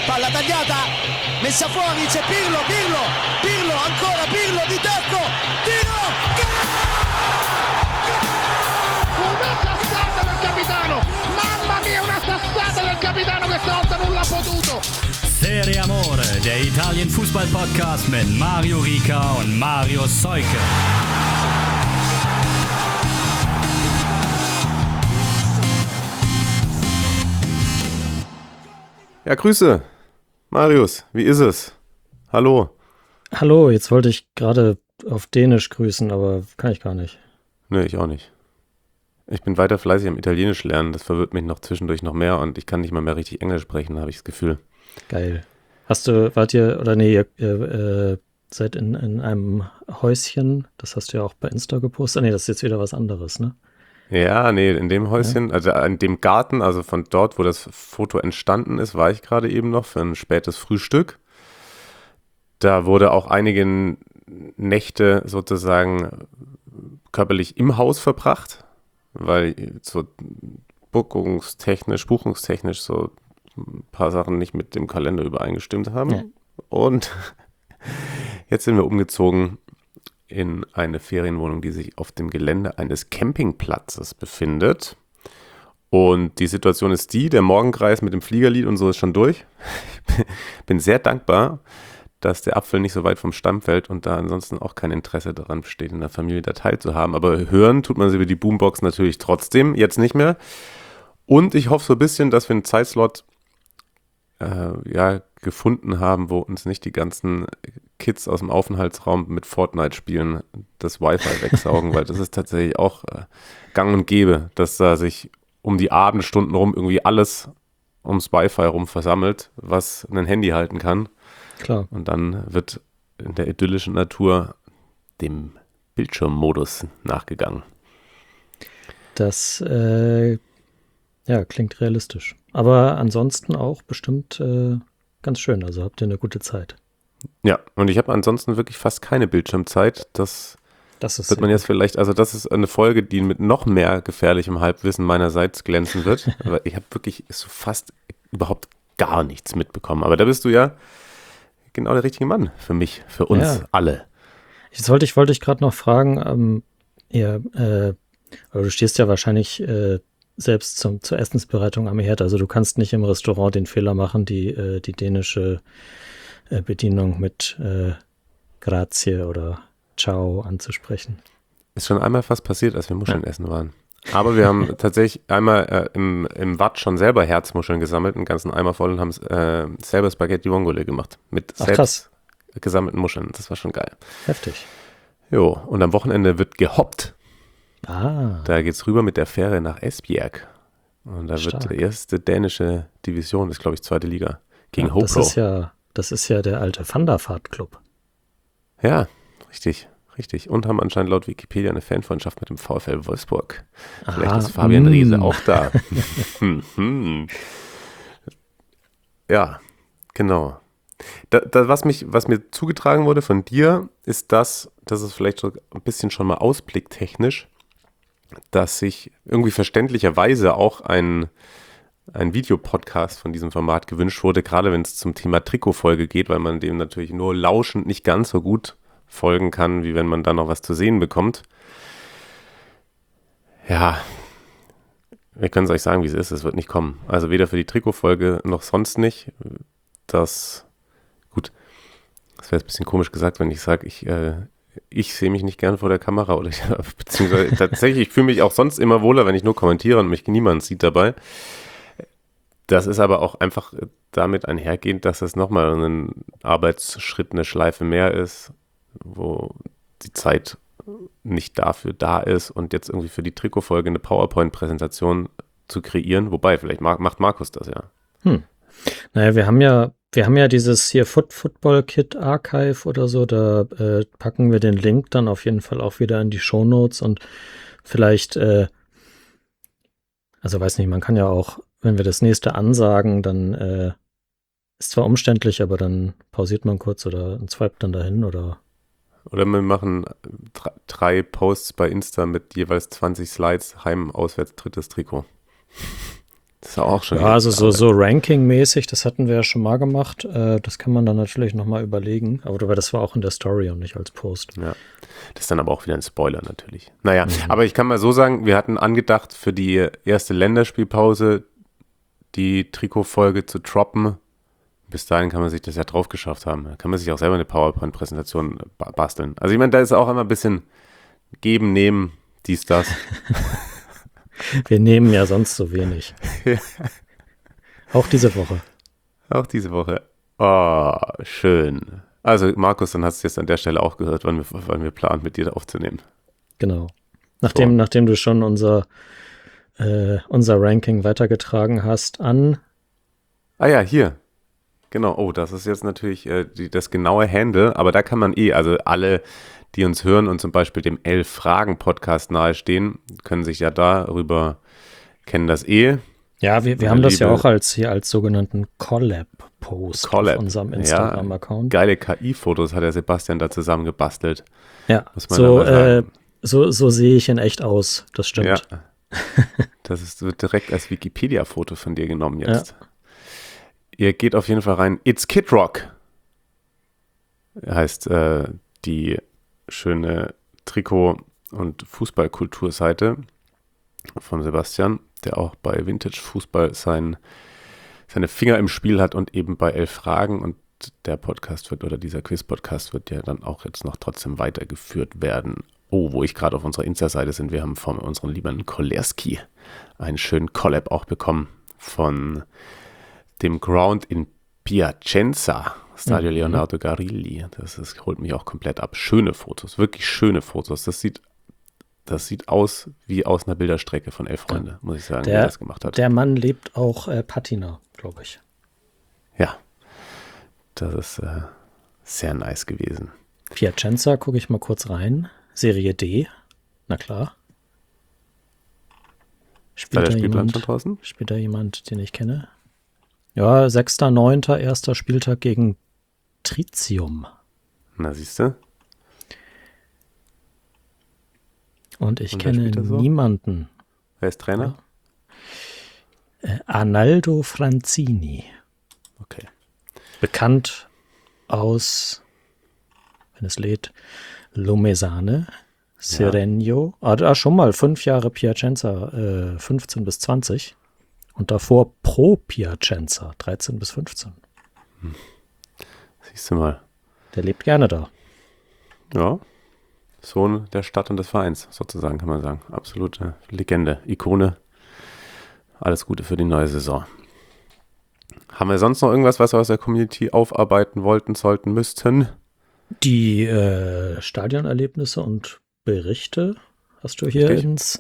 palla tagliata, messa fuori, c'è Pirlo, ancora Pirlo di tacco, tiro, una sassata del capitano, mamma mia, una sassata del capitano, questa volta non l'ha potuto. Serie Amore, der Italien-Fußball-Podcast mit Mario Rica und Mario Seuke. Ja, Grüße. Marius, wie ist es? Hallo. Hallo, jetzt wollte ich gerade auf Dänisch grüßen, aber kann ich gar nicht. Nö, ich auch nicht. Ich bin weiter fleißig am Italienisch lernen. Das verwirrt mich noch zwischendurch noch mehr und ich kann nicht mal mehr richtig Englisch sprechen, habe ich das Gefühl. Geil. Ihr seid in einem Häuschen, das hast du ja auch bei Insta gepostet. Nee, das ist jetzt wieder was anderes, ne? Ja, nee, in dem Häuschen, also in dem Garten, also von dort, wo das Foto entstanden ist, war ich gerade eben noch für ein spätes Frühstück. Da wurde auch einige Nächte sozusagen körperlich im Haus verbracht, weil so buchungstechnisch so ein paar Sachen nicht mit dem Kalender übereingestimmt haben. Ja. Und jetzt sind wir umgezogen in eine Ferienwohnung, die sich auf dem Gelände eines Campingplatzes befindet. Und die Situation ist die, der Morgenkreis mit dem Fliegerlied und so ist schon durch. Ich bin sehr dankbar, dass der Apfel nicht so weit vom Stamm fällt und da ansonsten auch kein Interesse daran besteht, in der Familie da teilzuhaben. Aber hören tut man sie über die Boombox natürlich trotzdem, jetzt nicht mehr. Und ich hoffe so ein bisschen, dass wir einen Zeitslot gefunden haben, wo uns nicht die ganzen Kids aus dem Aufenthaltsraum mit Fortnite-Spielen das Wi-Fi wegsaugen, weil das ist tatsächlich auch gang und gäbe, dass da sich um die Abendstunden rum irgendwie alles ums Wi-Fi rum versammelt, was ein Handy halten kann. Klar. Und dann wird in der idyllischen Natur dem Bildschirmmodus nachgegangen. Das klingt realistisch. Aber ansonsten auch bestimmt ganz schön. Also habt ihr eine gute Zeit. Ja, und ich habe ansonsten wirklich fast keine Bildschirmzeit. Das wird man jetzt vielleicht, also das ist eine Folge, die mit noch mehr gefährlichem Halbwissen meinerseits glänzen wird. Aber ich habe wirklich so fast überhaupt gar nichts mitbekommen. Aber da bist du ja genau der richtige Mann für mich, für uns alle. Jetzt wollte ich gerade noch fragen, aber du stehst ja wahrscheinlich selbst zur Essensbereitung am Herd. Also du kannst nicht im Restaurant den Fehler machen, die dänische Bedienung mit Grazie oder Ciao anzusprechen. Ist schon einmal fast passiert, als wir Muscheln essen waren. Aber wir haben tatsächlich einmal im Watt schon selber Herzmuscheln gesammelt, einen ganzen Eimer voll und haben selber Spaghetti Vongole gemacht. Mit selbst gesammelten Muscheln. Das war schon geil. Heftig. Jo, und am Wochenende wird gehoppt. Da geht's rüber mit der Fähre nach Esbjerg. Und da wird die erste dänische Division, ist glaube ich zweite Liga, gegen Hoplo. Das ist ja der alte Wanderfahrt-Club. Ja, richtig. Und haben anscheinend laut Wikipedia eine Fanfreundschaft mit dem VfL Wolfsburg. Vielleicht ist Fabian Riese auch da. Ja, genau. Was mir zugetragen wurde von dir, ist das ist vielleicht so ein bisschen schon mal ausblicktechnisch, dass sich irgendwie verständlicherweise auch ein Videopodcast von diesem Format gewünscht wurde, gerade wenn es zum Thema Trikotfolge geht, weil man dem natürlich nur lauschend nicht ganz so gut folgen kann, wie wenn man da noch was zu sehen bekommt. Ja, wir können es euch sagen, wie es ist. Es wird nicht kommen. Also weder für die Trikotfolge noch sonst nicht. Das wäre jetzt ein bisschen komisch gesagt, wenn ich sage, ich sehe mich nicht gern vor der Kamera oder beziehungsweise tatsächlich, ich fühle mich auch sonst immer wohler, wenn ich nur kommentiere und mich niemand sieht dabei. Das ist aber auch einfach damit einhergehend, dass es nochmal ein Arbeitsschritt, eine Schleife mehr ist, wo die Zeit nicht dafür da ist und jetzt irgendwie für die Trikotfolge eine PowerPoint-Präsentation zu kreieren. Wobei, vielleicht macht Markus das ja. Naja, wir haben ja dieses hier Football Kit Archive oder so, da packen wir den Link dann auf jeden Fall auch wieder in die Shownotes und vielleicht, also weiß nicht, man kann ja auch, wenn wir das nächste ansagen, dann ist zwar umständlich, aber dann pausiert man kurz oder swipet dann dahin oder wir machen 3 Posts bei Insta mit jeweils 20 Slides, Heim, Auswärts, drittes Trikot. Das ist auch schon. Ja, also so Ranking-mäßig, das hatten wir ja schon mal gemacht. Das kann man dann natürlich nochmal überlegen. Aber das war auch in der Story und nicht als Post. Ja, das ist dann aber auch wieder ein Spoiler natürlich. Naja, aber ich kann mal so sagen, wir hatten angedacht, für die erste Länderspielpause die Trikotfolge zu droppen. Bis dahin kann man sich das ja drauf geschafft haben. Da kann man sich auch selber eine PowerPoint-Präsentation basteln. Also ich meine, da ist auch immer ein bisschen geben, nehmen, dies, das. Wir nehmen ja sonst so wenig. Ja. Auch diese Woche. Auch diese Woche. Oh, schön. Also Markus, dann hast du jetzt an der Stelle auch gehört, wann wir planen, mit dir aufzunehmen. Genau. Nachdem du schon unser Ranking weitergetragen hast an... Ah ja, hier. Genau. Oh, das ist jetzt natürlich das genaue Handle, aber da kann man also alle, die uns hören und zum Beispiel dem 11-Fragen-Podcast nahestehen, können sich ja darüber, kennen das Ja, wir haben das ja auch als sogenannten Collab-Post auf unserem Instagram-Account. Geile KI-Fotos hat der Sebastian da zusammen gebastelt. Ja, so sehe ich in echt aus, das stimmt. Ja. Das wird direkt als Wikipedia-Foto von dir genommen jetzt. Ja. Ihr geht auf jeden Fall rein. It's Kid Rock heißt die schöne Trikot- und Fußballkulturseite von Sebastian, der auch bei Vintage Fußball seine Finger im Spiel hat und eben bei 11 Fragen, und der Podcast dieser Quiz-Podcast wird ja dann auch jetzt noch trotzdem weitergeführt werden. Oh, wo ich gerade auf unserer Insta-Seite sind, wir haben von unserem lieben Kolerski einen schönen Collab auch bekommen von dem Ground in Piacenza, Stadio Leonardo Garilli. Das holt mich auch komplett ab. Schöne Fotos, wirklich schöne Fotos. Das sieht aus wie aus einer Bilderstrecke von 11 Freunde, muss ich sagen, wie er das gemacht hat. Der Mann lebt auch Patina, glaube ich. Ja, das ist sehr nice gewesen. Piacenza, gucke ich mal kurz rein. Serie D, na klar. Spielt da jemand, den ich kenne? Ja, 6.9., erster Spieltag gegen Tritium. Na, siehst du? Und ich kenne niemanden. Wer ist Trainer? Ja. Arnaldo Franzini. Okay. Bekannt aus, wenn es lädt, Lomesane, Serenio. Schon mal 5 Jahre Piacenza, 15 bis 20. Und davor Pro Piacenza, 13 bis 15. Siehst du mal. Der lebt gerne da. Ja. Sohn der Stadt und des Vereins, sozusagen, kann man sagen. Absolute Legende, Ikone. Alles Gute für die neue Saison. Haben wir sonst noch irgendwas, was wir aus der Community aufarbeiten wollten, sollten, müssten? Die Stadionerlebnisse und Berichte hast du hier ins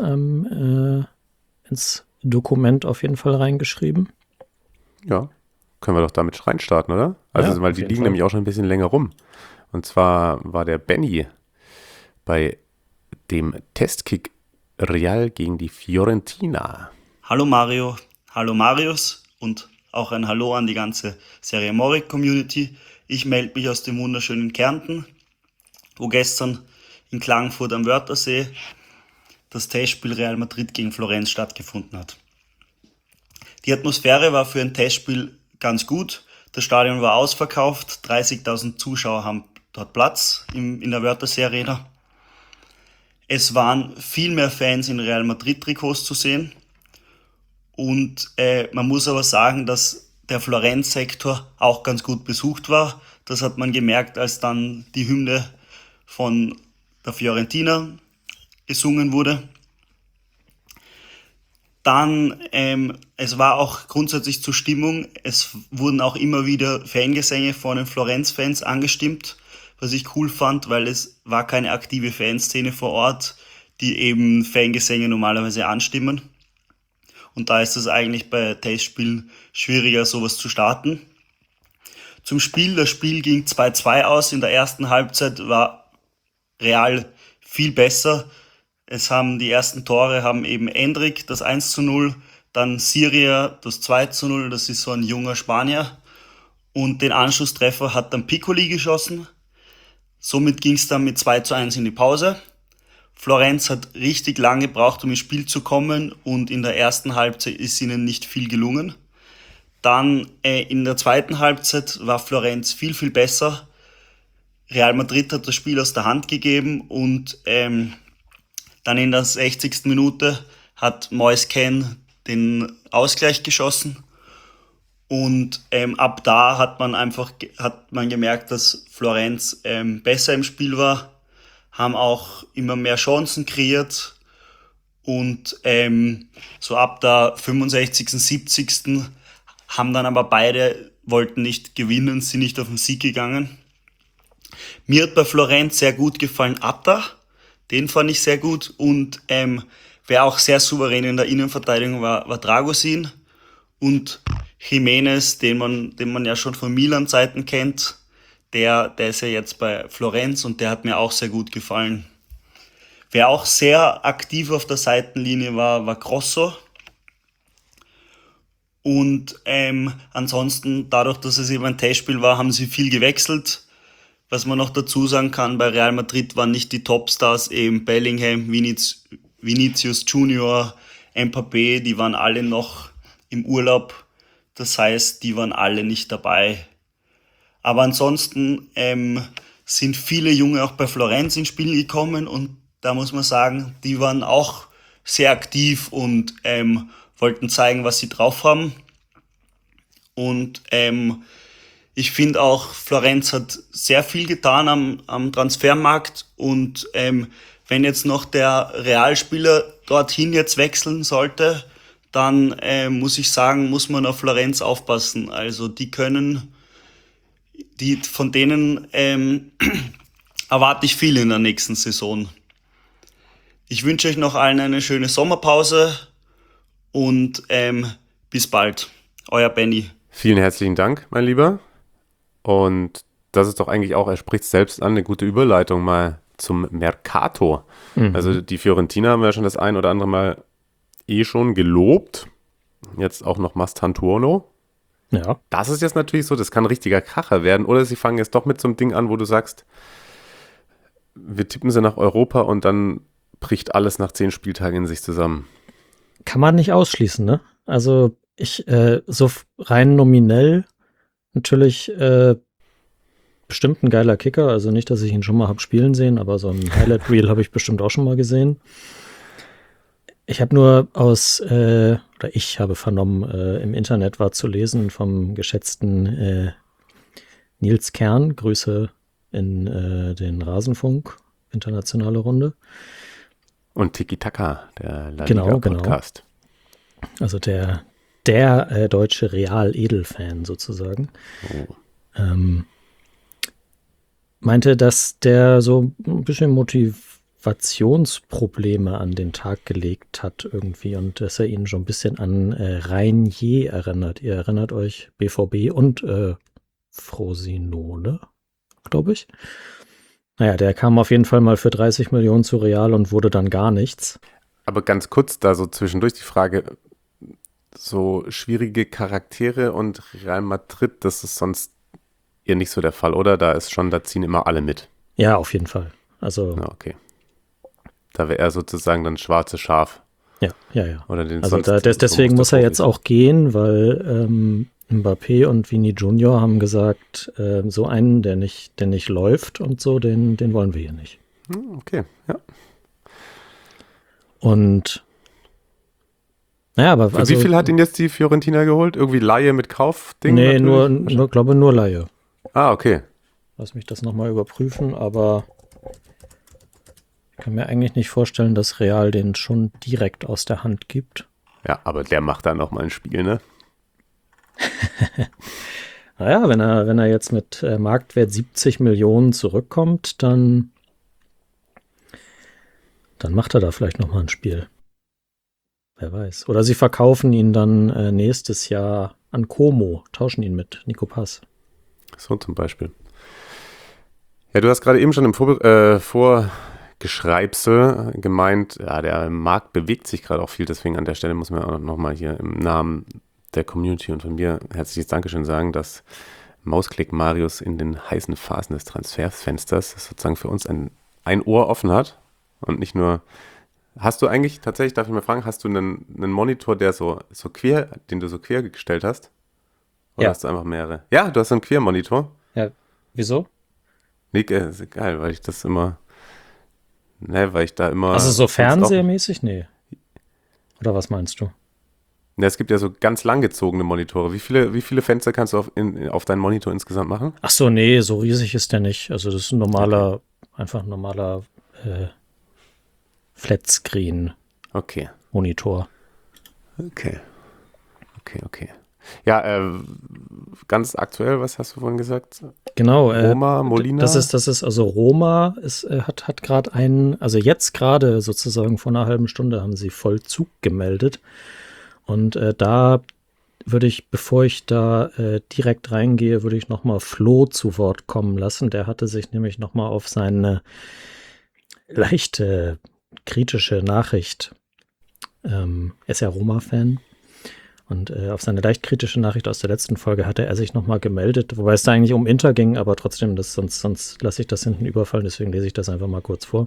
Dokument auf jeden Fall reingeschrieben. Ja, können wir doch damit reinstarten, oder? Also, ja, weil die liegen nämlich auch schon ein bisschen länger rum. Und zwar war der Benny bei dem Testkick Real gegen die Fiorentina. Hallo Mario, hallo Marius und auch ein Hallo an die ganze Serie Morik Community. Ich melde mich aus dem wunderschönen Kärnten, wo gestern in Klagenfurt am Wörthersee das Testspiel Real Madrid gegen Florenz stattgefunden hat. Die Atmosphäre war für ein Testspiel ganz gut. Das Stadion war ausverkauft, 30.000 Zuschauer haben dort Platz in der Wörthersee Arena. Es waren viel mehr Fans in Real Madrid-Trikots zu sehen. Und man muss aber sagen, dass der Florenz-Sektor auch ganz gut besucht war. Das hat man gemerkt, als dann die Hymne von der Fiorentina gesungen wurde. Dann, es war auch grundsätzlich zur Stimmung. Es wurden auch immer wieder Fangesänge von den Florenz-Fans angestimmt, was ich cool fand, weil es war keine aktive Fanszene vor Ort, die eben Fangesänge normalerweise anstimmen. Und da ist es eigentlich bei Testspielen schwieriger, sowas zu starten. Zum Spiel, das Spiel ging 2-2 aus. In der ersten Halbzeit war Real viel besser. Die ersten Tore haben eben Endrick das 1-0, dann Siria das 2-0, das ist so ein junger Spanier. Und den Anschlusstreffer hat dann Piccoli geschossen. Somit ging es dann mit 2-1 in die Pause. Florenz hat richtig lange gebraucht, um ins Spiel zu kommen und in der ersten Halbzeit ist ihnen nicht viel gelungen. Dann in der zweiten Halbzeit war Florenz viel, viel besser. Real Madrid hat das Spiel aus der Hand gegeben und dann in der 60. Minute hat Moise Kean den Ausgleich geschossen. Und ab da hat man gemerkt, dass Florenz besser im Spiel war, haben auch immer mehr Chancen kreiert und so ab der 65., 70. haben dann aber beide, wollten nicht gewinnen, sind nicht auf den Sieg gegangen. Mir hat bei Florenz sehr gut gefallen Atta, den fand ich sehr gut und wer auch sehr souverän in der Innenverteidigung war Dragosin und Jimenez, den man ja schon von Milan-Zeiten kennt, der ist ja jetzt bei Florenz und der hat mir auch sehr gut gefallen. Wer auch sehr aktiv auf der Seitenlinie war Grosso. Und ansonsten, dadurch, dass es eben ein Testspiel war, haben sie viel gewechselt. Was man noch dazu sagen kann, bei Real Madrid waren nicht die Topstars, eben Bellingham, Vinicius Junior, Mbappé, die waren alle noch im Urlaub. Das heißt, die waren alle nicht dabei. Aber ansonsten sind viele Junge auch bei Florenz ins Spiel gekommen und da muss man sagen, die waren auch sehr aktiv und wollten zeigen, was sie drauf haben. Und ich finde auch, Florenz hat sehr viel getan am Transfermarkt und wenn jetzt noch der Realspieler dorthin jetzt wechseln sollte, dann muss ich sagen, muss man auf Florenz aufpassen. Also von denen erwarte ich viel in der nächsten Saison. Ich wünsche euch noch allen eine schöne Sommerpause und bis bald. Euer Benny. Vielen herzlichen Dank, mein Lieber. Und das ist doch eigentlich auch, er spricht selbst an, eine gute Überleitung mal zum Mercato. Also die Fiorentina haben wir ja schon das ein oder andere Mal schon gelobt. Jetzt auch noch Mastantuono. Ja. Das ist jetzt natürlich so, das kann ein richtiger Kracher werden. Oder sie fangen jetzt doch mit so einem Ding an, wo du sagst, wir tippen sie nach Europa und dann bricht alles nach 10 Spieltagen in sich zusammen. Kann man nicht ausschließen, ne? Also so rein nominell natürlich bestimmt ein geiler Kicker. Also nicht, dass ich ihn schon mal habe spielen sehen, aber so ein Highlight-Reel habe ich bestimmt auch schon mal gesehen. Ich habe nur ich habe vernommen, im Internet war zu lesen vom geschätzten Nils Kern, Grüße in den Rasenfunk, internationale Runde. Und Tiki Taka, der La Liga-Podcast. Genau. Also der deutsche Real-Edel-Fan sozusagen. Oh. Meinte, dass der so ein bisschen Motivationsprobleme an den Tag gelegt hat irgendwie und dass er ihn schon ein bisschen an Reinier erinnert. Ihr erinnert euch, BVB und Frosinone, glaube ich. Naja, der kam auf jeden Fall mal für 30 Millionen zu Real und wurde dann gar nichts. Aber ganz kurz da so zwischendurch die Frage, so schwierige Charaktere und Real Madrid, das ist sonst eher nicht so der Fall, oder? Da ziehen immer alle mit. Ja, auf jeden Fall. Also. Ja, okay. Da wäre er sozusagen dann schwarze Schaf. Ja. Oder den also deswegen muss er jetzt auch gehen, weil Mbappé und Vini Junior haben gesagt, so einen, der nicht läuft und so, den wollen wir hier nicht. Okay, ja. Und naja, aber für wie viel hat ihn jetzt die Fiorentina geholt? Irgendwie Laie mit Kaufding? Nee, nur Laie. Ah, okay. Lass mich das nochmal überprüfen, aber ich kann mir eigentlich nicht vorstellen, dass Real den schon direkt aus der Hand gibt. Ja, aber der macht dann nochmal ein Spiel, ne? Naja, wenn er jetzt mit Marktwert 70 Millionen zurückkommt, dann macht er da vielleicht nochmal ein Spiel. Wer weiß. Oder sie verkaufen ihn dann nächstes Jahr an Como, tauschen ihn mit Nico Pass. So zum Beispiel. Ja, du hast gerade eben schon im Vorgeschreibsel gemeint, ja, der Markt bewegt sich gerade auch viel, deswegen an der Stelle muss man auch nochmal hier im Namen der Community und von mir herzliches Dankeschön sagen, dass Mausklick Marius in den heißen Phasen des Transferfensters sozusagen für uns ein Ohr offen hat und nicht nur. Hast du eigentlich tatsächlich, darf ich mal fragen, hast du einen Monitor, der so quer, den du so quer gestellt hast? Oder Ja. hast du einfach mehrere? Ja, du hast so einen Quermonitor. Ja, wieso? Nee, ist geil, weil ich das immer. Ne, weil ich da immer. Also so sonst auch- fernsehermäßig? Nee. Oder was meinst du? Ja, es gibt ja so ganz langgezogene Monitore. Wie viele Fenster kannst du auf deinen Monitor insgesamt machen? Ach so, nee, so riesig ist der nicht. Also das ist ein normaler, einfach ein normaler Flatscreen-Monitor. Okay. Okay. Ja, ganz aktuell, was hast du vorhin gesagt? Genau. Roma, Molina? Das ist also Roma hat gerade also jetzt gerade sozusagen vor einer halben Stunde haben sie Vollzug gemeldet. Und da würde ich, bevor ich da direkt reingehe, würde ich nochmal Flo zu Wort kommen lassen. Der hatte sich nämlich nochmal auf seine leichte kritische Nachricht, er ist ja Roma-Fan, und auf seine leicht kritische Nachricht aus der letzten Folge hatte er sich nochmal gemeldet, wobei es da eigentlich um Inter ging, aber trotzdem, sonst lasse ich das hinten überfallen, deswegen lese ich das einfach mal kurz vor.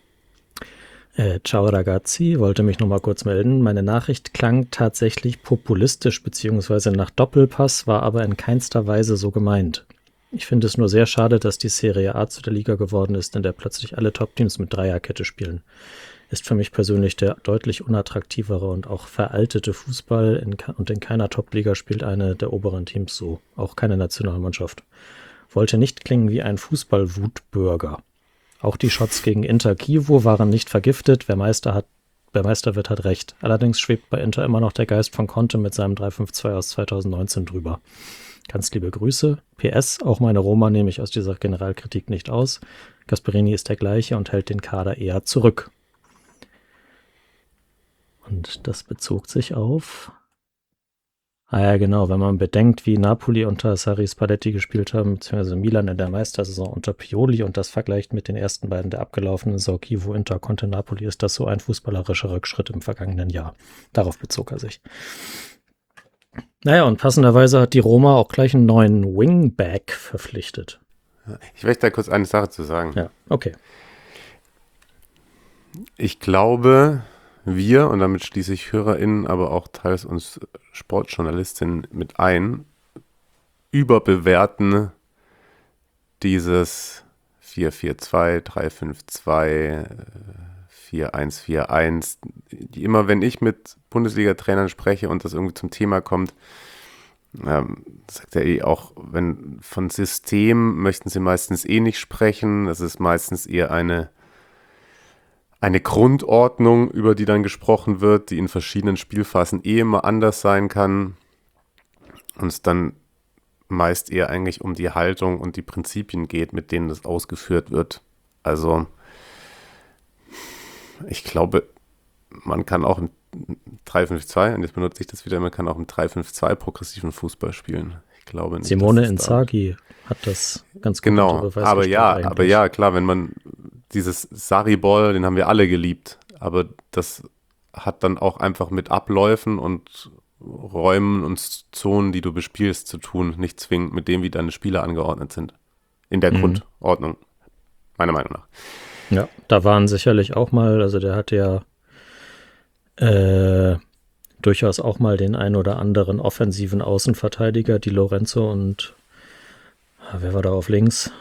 Ciao ragazzi, wollte mich nochmal kurz melden. Meine Nachricht klang tatsächlich populistisch bzw. nach Doppelpass, war aber in keinster Weise so gemeint. Ich finde es nur sehr schade, dass die Serie A zu der Liga geworden ist, in der plötzlich alle Top-Teams mit Dreierkette spielen. Ist für mich persönlich der deutlich unattraktivere und auch veraltete Fußball und in keiner Top-Liga spielt eine der oberen Teams so, auch keine Nationalmannschaft. Wollte nicht klingen wie ein Fußball-Wutbürger. Auch die Shots gegen Inter Kiew waren nicht vergiftet, wer Meister wird, hat recht. Allerdings schwebt bei Inter immer noch der Geist von Conte mit seinem 3-5-2 aus 2019 drüber. Ganz liebe Grüße. PS, auch meine Roma nehme ich aus dieser Generalkritik nicht aus. Gasperini ist der gleiche und hält den Kader eher zurück. Und das bezog sich auf... Ah ja, genau, wenn man bedenkt, wie Napoli unter Sarri Spalletti gespielt haben, beziehungsweise Milan in der Meistersaison unter Pioli und das vergleicht mit den ersten beiden der abgelaufenen Saison Chievo, Inter, Conte, Napoli, ist das so ein fußballerischer Rückschritt im vergangenen Jahr. Darauf bezog er sich. Naja, und passenderweise hat die Roma auch gleich einen neuen Wingback verpflichtet. Ich möchte da kurz eine Sache zu sagen. Ja, okay. Ich glaube, wir, und damit schließe ich HörerInnen, aber auch teils uns Sportjournalistinnen mit ein, überbewerten dieses 4-4-2, 3-5-2, 4-1-4-1. Immer wenn ich mit Bundesliga-Trainern spreche und das irgendwie zum Thema kommt, sagt er auch, wenn von System möchten sie meistens nicht sprechen. Das ist meistens eher eine Grundordnung, über die dann gesprochen wird, die in verschiedenen Spielphasen immer anders sein kann und es dann meist eher eigentlich um die Haltung und die Prinzipien geht, mit denen das ausgeführt wird. Also ich glaube, man kann auch im 3-5-2, und jetzt benutze ich das wieder, man kann auch im 3-5-2 progressiven Fußball spielen. Ich glaube nicht. Simone Inzaghi hat das ganz gut unter Beweis aber gestellt ja, eigentlich. Klar, wenn man dieses Sarri-Ball, den haben wir alle geliebt, aber das hat dann auch einfach mit Abläufen und Räumen und Zonen, die du bespielst, zu tun, nicht zwingend mit dem, wie deine Spieler angeordnet sind. In der Grundordnung, meiner Meinung nach. Ja, da waren sicherlich auch mal, also der hatte ja durchaus auch mal den ein oder anderen offensiven Außenverteidiger, die Lorenzo und wer war da auf links?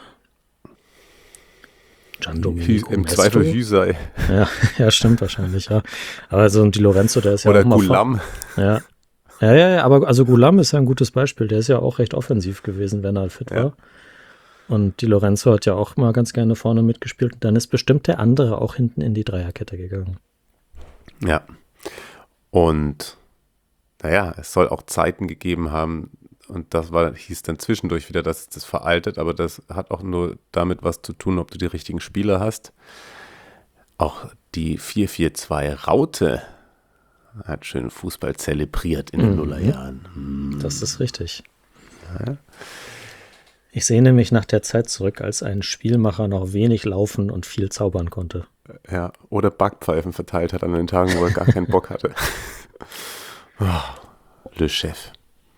Giandomenico Im Mesto? Zweifel Hüsei. Ja, stimmt wahrscheinlich, ja. Aber so ein Di Lorenzo, der ist ja Oder auch mal Gulam. Ja, aber also Gulam ist ja ein gutes Beispiel. Der ist ja auch recht offensiv gewesen, wenn er halt fit war. Und Di Lorenzo hat ja auch mal ganz gerne vorne mitgespielt. Und dann ist bestimmt der andere auch hinten in die Dreierkette gegangen. Ja. Und naja, es soll auch Zeiten gegeben haben, und das hieß dann zwischendurch wieder, dass das veraltet, aber das hat auch nur damit was zu tun, ob du die richtigen Spieler hast. Auch die 4-4-2-Raute hat schön Fußball zelebriert in den Nullerjahren. Das ist richtig. Ja. Ich sehne mich nach der Zeit zurück, als ein Spielmacher noch wenig laufen und viel zaubern konnte. Ja, oder Backpfeifen verteilt hat an den Tagen, wo er gar keinen Bock hatte. Le Chef.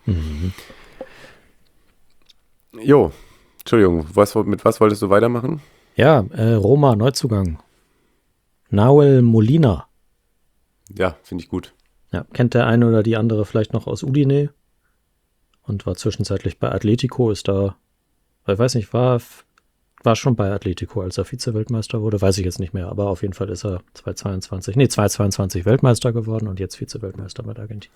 Jo, Entschuldigung, mit was wolltest du weitermachen? Ja, Roma, Neuzugang. Nahuel Molina. Ja, finde ich gut. Ja, kennt der eine oder die andere vielleicht noch aus Udine und war zwischenzeitlich bei Atletico, ist da, ich weiß nicht, war schon bei Atletico, als er Vize-Weltmeister wurde, weiß ich jetzt nicht mehr, aber auf jeden Fall ist er 2022 Weltmeister geworden und jetzt Vize-Weltmeister bei Argentinien.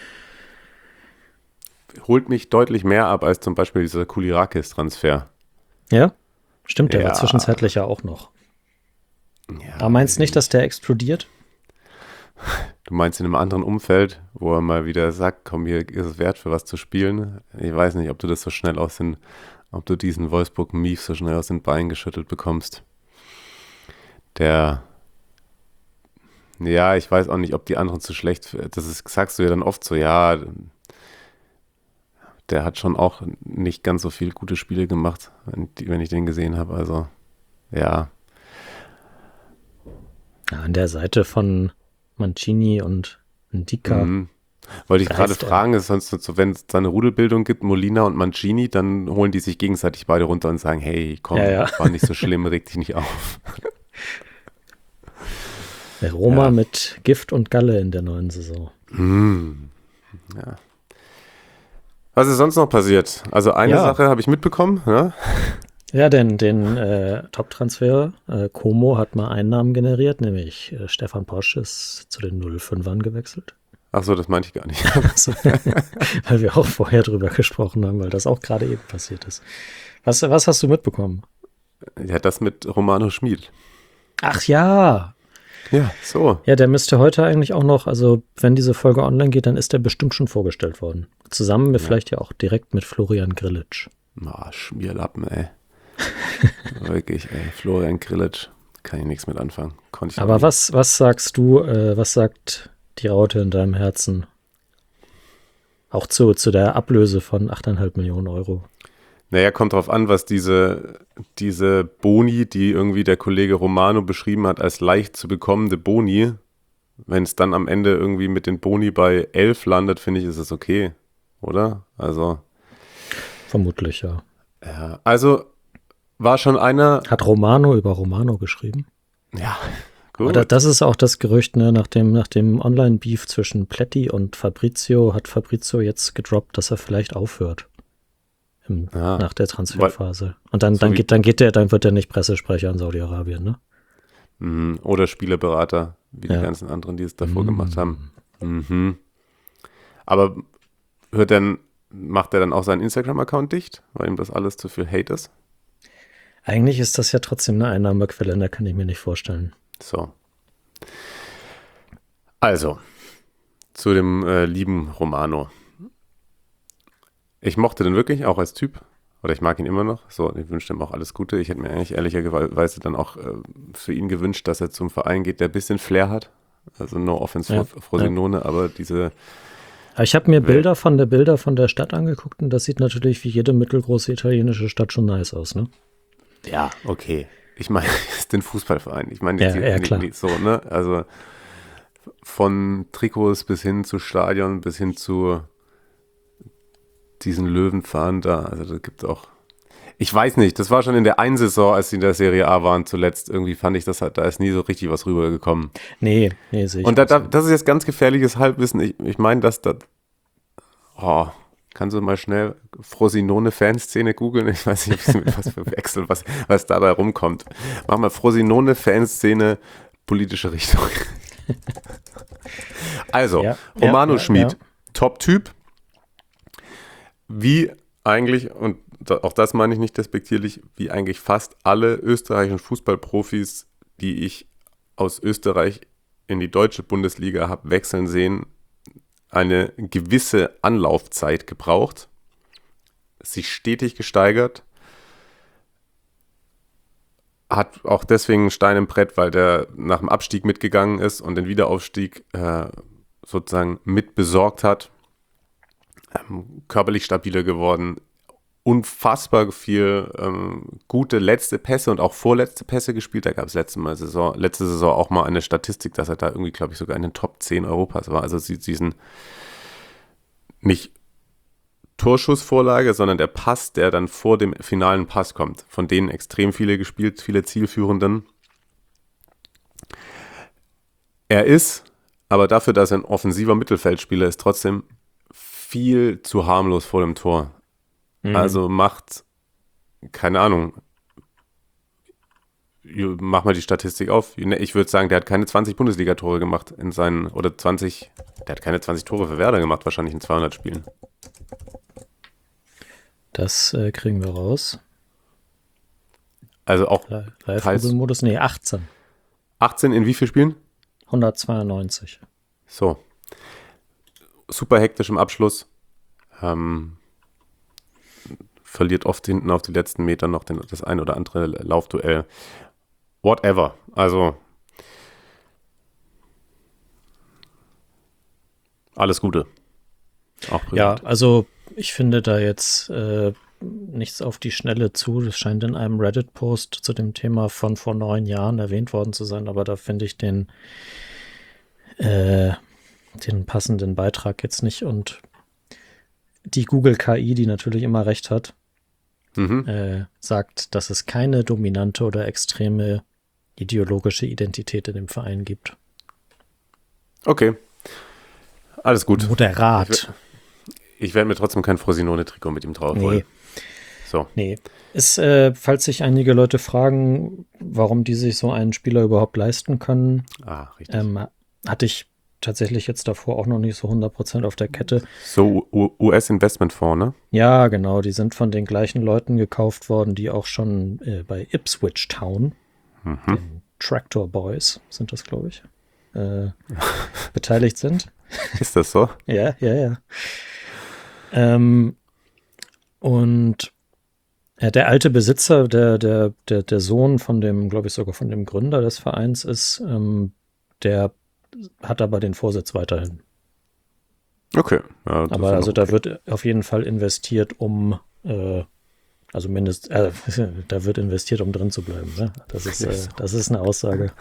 Holt mich deutlich mehr ab als zum Beispiel dieser Koulirakis-Transfer. Ja, stimmt, der Ja. war zwischenzeitlich ja auch noch. Ja, Aber meinst du nicht, dass der explodiert? du meinst in einem anderen Umfeld, wo er mal wieder sagt, komm, hier ist es wert, für was zu spielen. Ich weiß nicht, ob du das so schnell ob du diesen Wolfsburg-Mief so schnell aus den Beinen geschüttelt bekommst. Ja, ich weiß auch nicht, ob die anderen zu schlecht, sagst du ja dann oft so, ja, der hat schon auch nicht ganz so viele gute Spiele gemacht, wenn ich den gesehen habe, also, ja. Ja, an der Seite von Mancini und Ndika. Wollte ich gerade Reißt er. fragen, ist sonst so, wenn es da eine Rudelbildung gibt, Molina und Mancini, dann holen die sich gegenseitig beide runter und sagen, hey, komm, Ja. war nicht so schlimm, reg dich nicht auf. Der Roma Ja. mit Gift und Galle in der neuen Saison. Ja. Was ist sonst noch passiert? Also eine Ja. Sache habe ich mitbekommen, ja? Ja, den Top-Transfer, Como hat mal Einnahmen generiert, nämlich Stefan Posch ist zu den 05ern gewechselt. Ach so, das meinte ich gar nicht. Also, weil wir auch vorher drüber gesprochen haben, weil das auch gerade eben passiert ist. Was hast du mitbekommen? Ja, das mit Romano Schmid. Ach ja, Ja, so. ja, der müsste heute eigentlich auch noch, also wenn diese Folge online geht, dann ist der bestimmt schon vorgestellt worden. Zusammen mit vielleicht ja auch direkt mit Florian Grillitsch. Schmierlappen, ey. Wirklich, ey. Florian Grillitsch, kann ich nichts mit anfangen. Konnte ich auch Aber nicht. was sagst du, was sagt die Raute in deinem Herzen? Auch zu der Ablöse von 8,5 Millionen Euro. Naja, kommt drauf an, was diese Boni, die irgendwie der Kollege Romano beschrieben hat, als leicht zu bekommende Boni, wenn es dann am Ende irgendwie mit den Boni bei 11 landet, finde ich, ist es okay, oder? Also, Vermutlich, ja. ja, also war schon einer, Hat Romano über Romano geschrieben? ja, gut. Oder das ist auch das Gerücht, ne, nach dem Online-Beef zwischen Pletti und Fabrizio hat Fabrizio jetzt gedroppt, dass er vielleicht aufhört. Nach der Transferphase. Und dann wird er nicht Pressesprecher in Saudi-Arabien, ne? Oder Spielerberater, wie die ganzen anderen, die es davor gemacht haben. Aber macht er dann auch seinen Instagram-Account dicht, weil ihm das alles zu viel Hate ist? Eigentlich ist das ja trotzdem eine Einnahmequelle, da kann ich mir nicht vorstellen. So. Also, zu dem lieben Romano. Ich mochte den wirklich, auch als Typ. Oder ich mag ihn immer noch. So, ich wünsche ihm auch alles Gute. Ich hätte mir eigentlich ehrlicherweise dann auch für ihn gewünscht, dass er zum Verein geht, der ein bisschen Flair hat. Also no offense for Frosinone, aber diese... Aber ich habe mir Bilder von der Stadt angeguckt und das sieht natürlich wie jede mittelgroße italienische Stadt schon nice aus, ne? Ja, okay. Ich meine, es ist ein Fußballverein. Ich meine, klar. nicht so, ne? Also von Trikots bis hin zu Stadion, bis hin zu diesen Löwenfahren da. Also da gibt es auch. Ich weiß nicht, das war schon in der einen Saison, als sie in der Serie A waren zuletzt. Irgendwie fand ich, da ist nie so richtig was rübergekommen. Nee, sehe ich. Und das ist jetzt ganz gefährliches Halbwissen. Ich meine, dass das. Oh, kannst du mal schnell Frosinone-Fanszene googeln? Ich weiß nicht, ob ich mit was verwechsel, was dabei rumkommt. Mach mal Frosinone-Fanszene, politische Richtung. Also, Romano Schmid, Top-Typ. Wie eigentlich, und auch das meine ich nicht despektierlich, wie eigentlich fast alle österreichischen Fußballprofis, die ich aus Österreich in die deutsche Bundesliga habe wechseln sehen, eine gewisse Anlaufzeit gebraucht, sich stetig gesteigert, hat auch deswegen einen Stein im Brett, weil der nach dem Abstieg mitgegangen ist und den Wiederaufstieg sozusagen mit besorgt hat, körperlich stabiler geworden, unfassbar viel gute letzte Pässe und auch vorletzte Pässe gespielt. Da gab es letzte Saison auch mal eine Statistik, dass er da irgendwie, glaube ich, sogar in den Top 10 Europas war. Also diesen nicht Torschussvorlage, sondern der Pass, der dann vor dem finalen Pass kommt. Von denen extrem viele gespielt, viele Zielführenden. Er ist, aber dafür, dass er ein offensiver Mittelfeldspieler ist, trotzdem viel zu harmlos vor dem Tor. Also macht, keine Ahnung, mach mal die Statistik auf. Ich würde sagen, der hat keine 20 Bundesliga-Tore gemacht der hat keine 20 Tore für Werder gemacht, wahrscheinlich in 200 Spielen. Das kriegen wir raus. Also auch Live-Modus, 18. 18 in wie vielen Spielen? 192. So. Super hektisch im Abschluss. Verliert oft hinten auf die letzten Meter noch das ein oder andere Laufduell. Whatever. Also alles Gute. Auch privat. Ja, also ich finde da jetzt nichts auf die Schnelle zu. Das scheint in einem Reddit-Post zu dem Thema von vor 9 Jahren erwähnt worden zu sein, aber da finde ich den passenden Beitrag jetzt nicht. Und die Google-KI, die natürlich immer recht hat, sagt, dass es keine dominante oder extreme ideologische Identität in dem Verein gibt. Okay. Alles gut. Moderat. Ich werde mir trotzdem kein Frosinone-Trikot mit ihm drauf holen. So. Nee. Falls sich einige Leute fragen, warum die sich so einen Spieler überhaupt leisten können, Richtig. hatte ich tatsächlich jetzt davor auch noch nicht so 100% auf der Kette. So US-Investmentfonds, ne? Ja, genau. Die sind von den gleichen Leuten gekauft worden, die auch schon bei Ipswich Town, den Tractor Boys sind das, glaube ich, beteiligt sind. Ist das so? Ja. Und der alte Besitzer, der Sohn von dem, glaube ich sogar von dem Gründer des Vereins ist, der hat aber den Vorsitz weiterhin. Okay. Ja, aber also da wird auf jeden Fall investiert, da wird investiert, um drin zu bleiben. Ne? Das ist eine Aussage.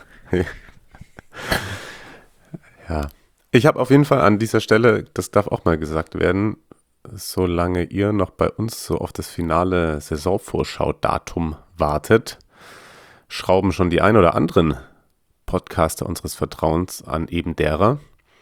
Ja. Ich habe auf jeden Fall an dieser Stelle, das darf auch mal gesagt werden, solange ihr noch bei uns so auf das finale Saisonvorschau-Datum wartet, schrauben schon die ein oder anderen Podcaster unseres Vertrauens an eben derer.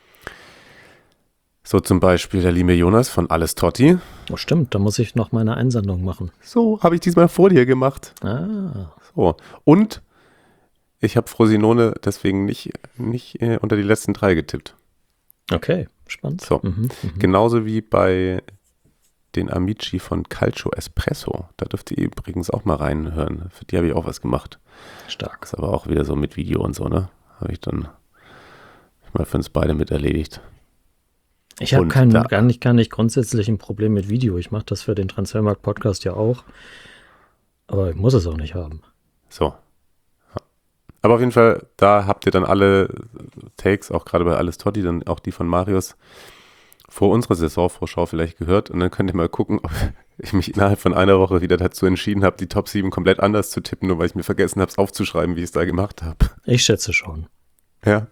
So zum Beispiel der liebe Jonas von Alles Totti. Oh, stimmt, da muss ich noch meine Einsendung machen. So, habe ich diesmal vor dir gemacht. So. Und ich habe Frosinone deswegen nicht unter die letzten 3 getippt. Okay, spannend. So. Genauso wie bei den Amici von Calcio Espresso. Da dürft ihr übrigens auch mal reinhören. Für die habe ich auch was gemacht. Stark. Ist aber auch wieder so mit Video und so, ne? Habe ich dann mal für uns beide mit erledigt. Ich habe gar nicht grundsätzlich ein Problem mit Video. Ich mache das für den Transfermarkt-Podcast ja auch. Aber ich muss es auch nicht haben. So. Aber auf jeden Fall, da habt ihr dann alle Takes, auch gerade bei Alles Totti, dann auch die von Marius, vor unserer Saisonvorschau vielleicht gehört. Und dann könnt ihr mal gucken, ob ich mich innerhalb von einer Woche wieder dazu entschieden habe, die Top 7 komplett anders zu tippen, nur weil ich mir vergessen habe, es aufzuschreiben, wie ich es da gemacht habe. Ich schätze schon. Ja.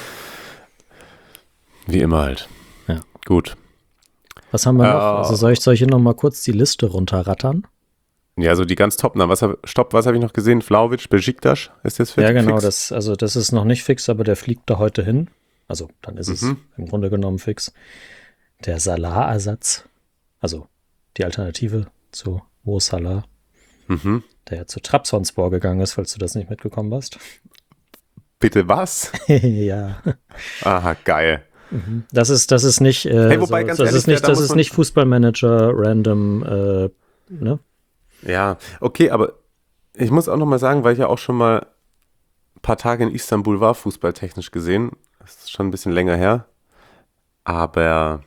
Wie immer halt. Ja. Gut. Was haben wir noch? Also soll ich hier noch mal kurz die Liste runterrattern? Ja, so die ganz Top-Namen. Was habe ich noch gesehen? Vlahovic, Besiktas, ist das fix? Ja, genau, das ist noch nicht fix, aber der fliegt da heute hin. Also dann ist es im Grunde genommen fix. Der Salah-Ersatz, also die Alternative zu Mo Salah, der ja zu Trabzonspor gegangen ist, falls du das nicht mitgekommen hast. Bitte was? Ja. Aha, geil. Das ist nicht, wobei, ganz ehrlich, das ist nicht Fußballmanager random, ne? Ja, okay, aber ich muss auch noch mal sagen, weil ich ja auch schon mal ein paar Tage in Istanbul war, fußballtechnisch gesehen. Das ist schon ein bisschen länger her. Aber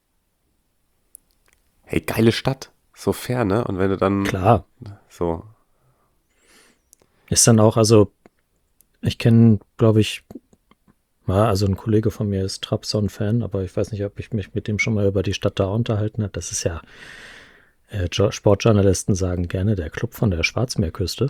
hey, geile Stadt. So fair, ne? Und wenn du dann Klar. So. Ist dann auch, also ich kenne, glaube ich, also ein Kollege von mir ist Trabzon-Fan, aber ich weiß nicht, ob ich mich mit dem schon mal über die Stadt da unterhalten habe. Das ist ja, Sportjournalisten sagen gerne, der Club von der Schwarzmeerküste.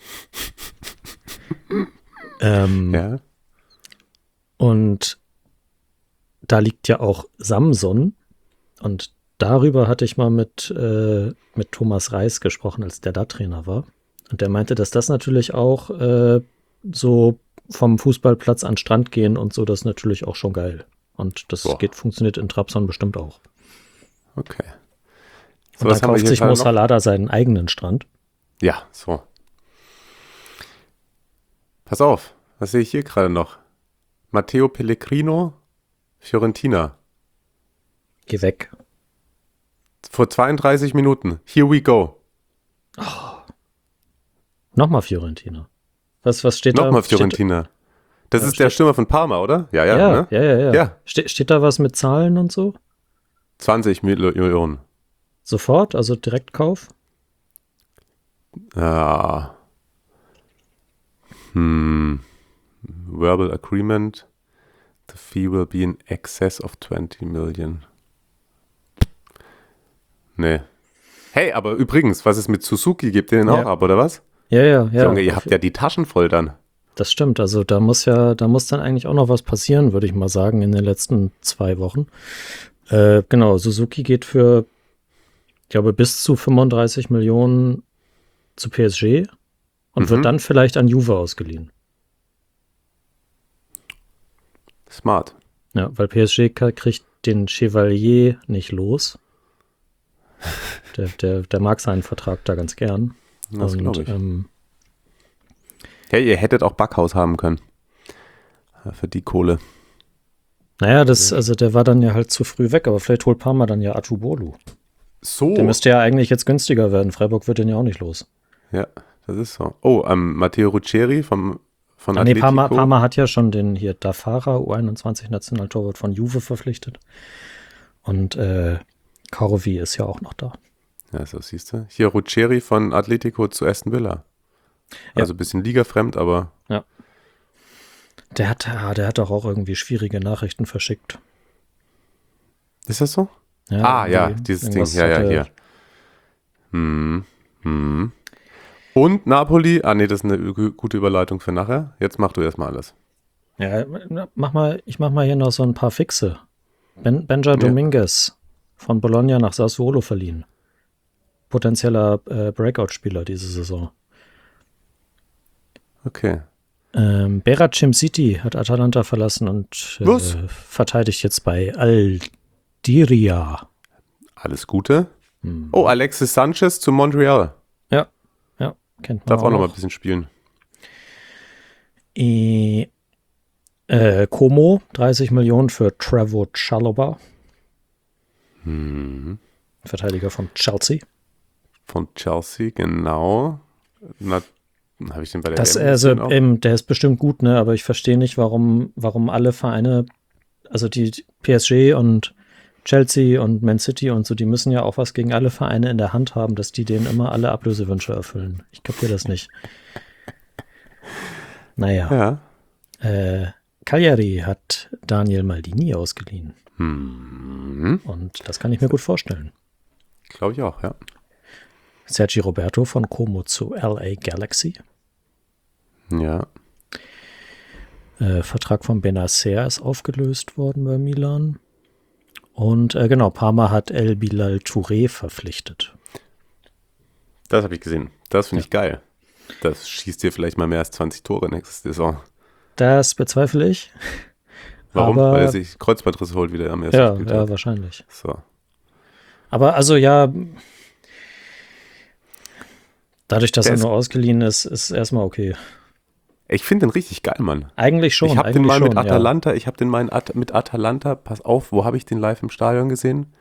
Ja. Und da liegt ja auch Samsun. Und darüber hatte ich mal mit Thomas Reis gesprochen, als der da Trainer war. Und der meinte, dass das natürlich auch so vom Fußballplatz an den Strand gehen und so, das ist natürlich auch schon geil. Und das funktioniert in Trabzon bestimmt auch. Okay. So, und dann kauft sich Mo Salah da seinen eigenen Strand. Ja, so. Pass auf, was sehe ich hier gerade noch? Matteo Pellegrino, Fiorentina. Geh weg. Vor 32 Minuten. Here we go. Nochmal Fiorentina. Was steht da? Nochmal Fiorentina. Das ist der Stürmer von Parma, oder? Ja. Ja. Steht da was mit Zahlen und so? 20 Millionen. Sofort? Also Direktkauf? Ja. Verbal agreement. The fee will be in excess of 20 million. Nee. Hey, aber übrigens, was es mit Suzuki gibt, den auch ab, oder was? Ja. Junge, ihr habt ja die Taschen voll dann. Das stimmt, also da muss dann eigentlich auch noch was passieren, würde ich mal sagen, in den letzten 2 Wochen. Genau, Suzuki geht für, ich glaube, bis zu 35 Millionen zu PSG und wird dann vielleicht an Juve ausgeliehen. Smart. Ja, weil PSG kriegt den Chevalier nicht los. Der mag seinen Vertrag da ganz gern. Das glaube ich. Hey, ihr hättet auch Backhaus haben können. Für die Kohle. Naja, der war dann ja halt zu früh weg, aber vielleicht holt Parma dann ja Atubolu. So. Der müsste ja eigentlich jetzt günstiger werden. Freiburg wird den ja auch nicht los. Ja, das ist so. Oh, Matteo Ruggeri von Atletico. Nee, Parma hat ja schon den hier Dafara, U21-Nationaltorwart von Juve verpflichtet. Und Karovi ist ja auch noch da. Ja, so siehst du. Hier Ruggeri von Atletico zu Aston Villa. Also ein bisschen ligafremd, aber... Ja. Der hat doch auch irgendwie schwierige Nachrichten verschickt. Ist das so? Ja, dieses Ding. Ja, hier. Und Napoli, das ist eine gute Überleitung für nachher. Jetzt mach du erstmal alles. Ja, ich mach mal hier noch so ein paar Fixe. Benja Dominguez von Bologna nach Sassuolo verliehen. Potenzieller Breakout-Spieler diese Saison. Okay. Berat Cimciti hat Atalanta verlassen und verteidigt jetzt bei Aldiria. Alles Gute. Oh, Alexis Sanchez zu Montreal. Ja, kennt man. Darf auch noch mal ein bisschen spielen. Como, 30 Millionen für Trevoh Chalobah. Verteidiger von Chelsea. Von Chelsea, genau. Habe ich den bei der der ist bestimmt gut, ne? Aber ich verstehe nicht, warum alle Vereine, also die PSG und Chelsea und Man City und so, die müssen ja auch was gegen alle Vereine in der Hand haben, dass die denen immer alle Ablösewünsche erfüllen. Ich kapiere das nicht. Naja. Ja. Cagliari hat Daniel Maldini ausgeliehen. Und das kann ich mir gut vorstellen. Glaube ich auch, ja. Sergi Roberto von Como zu LA Galaxy. Ja. Vertrag von Benacer ist aufgelöst worden bei Milan. Und Parma hat El Bilal Touré verpflichtet. Das habe ich gesehen. Das finde ich geil. Das schießt dir vielleicht mal mehr als 20 Tore nächste Saison. Das bezweifle ich. Warum? Aber, weil er sich Kreuzbandrisse holt wieder am ersten Spieltag. Ja, wahrscheinlich. So. Aber also dadurch, dass er nur ausgeliehen ist, ist erstmal okay. Ich finde den richtig geil, Mann. Eigentlich schon. Ich habe den mal mit Atalanta, mit Atalanta, pass auf, wo habe ich den live im Stadion gesehen?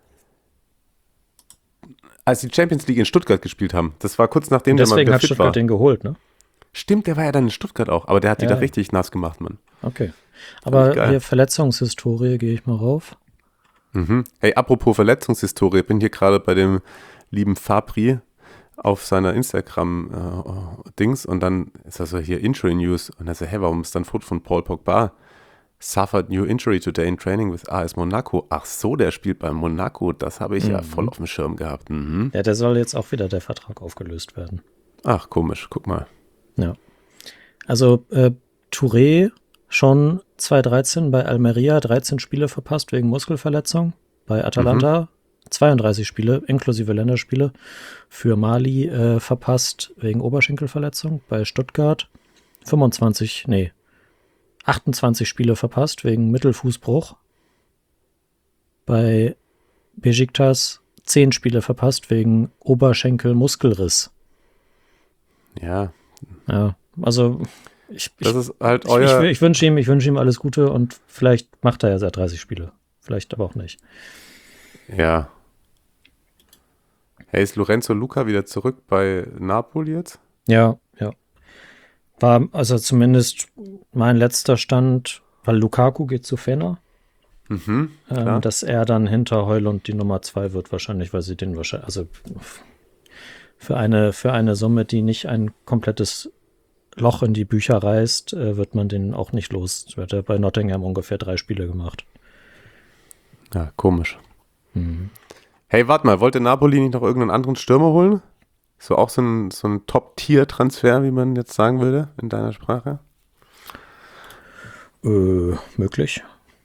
Als die Champions League in Stuttgart gespielt haben. Das war kurz nachdem der mal fit war. Deswegen hat Stuttgart den geholt, ne? Stimmt, der war ja dann in Stuttgart auch, aber der hat die da richtig nass gemacht, Mann. Okay. Aber hier Verletzungshistorie, gehe ich mal rauf. Hey, apropos Verletzungshistorie, bin hier gerade bei dem lieben Fabri auf seiner Instagram-Dings und dann ist das so hier Injury News und er so, hey, warum ist dann ein Foto von Paul Pogba? Suffered new injury today in training with AS Monaco. Ach so, der spielt bei Monaco, das habe ich ja voll auf dem Schirm gehabt. Ja, der soll jetzt auch wieder der Vertrag aufgelöst werden. Ach, komisch, guck mal. Ja. Also Touré schon 2013 bei Almeria 13 Spiele verpasst wegen Muskelverletzung. Bei Atalanta 32 Spiele, inklusive Länderspiele. Für Mali verpasst wegen Oberschenkelverletzung. Bei Stuttgart 28 Spiele verpasst wegen Mittelfußbruch. Bei Beşiktaş 10 Spiele verpasst wegen Oberschenkelmuskelriss. Ja. Ja, also ich wünsche ihm alles Gute und vielleicht macht er ja seit 30 Spiele. Vielleicht aber auch nicht. Ja. Hey, ist Lorenzo Luca wieder zurück bei Napoli jetzt? Ja. War also zumindest mein letzter Stand, weil Lukaku geht zu Fener. Dass er dann hinter Højlund die Nummer 2 wird wahrscheinlich, weil sie den wahrscheinlich, also für eine Summe, die nicht ein komplettes Loch in die Bücher reißt, wird man den auch nicht los. Das hat er bei Nottingham ungefähr 3 Spiele gemacht. Ja, komisch. Hey, warte mal, wollte Napoli nicht noch irgendeinen anderen Stürmer holen? So auch so ein Top-Tier-Transfer, wie man jetzt sagen würde, in deiner Sprache? Möglich.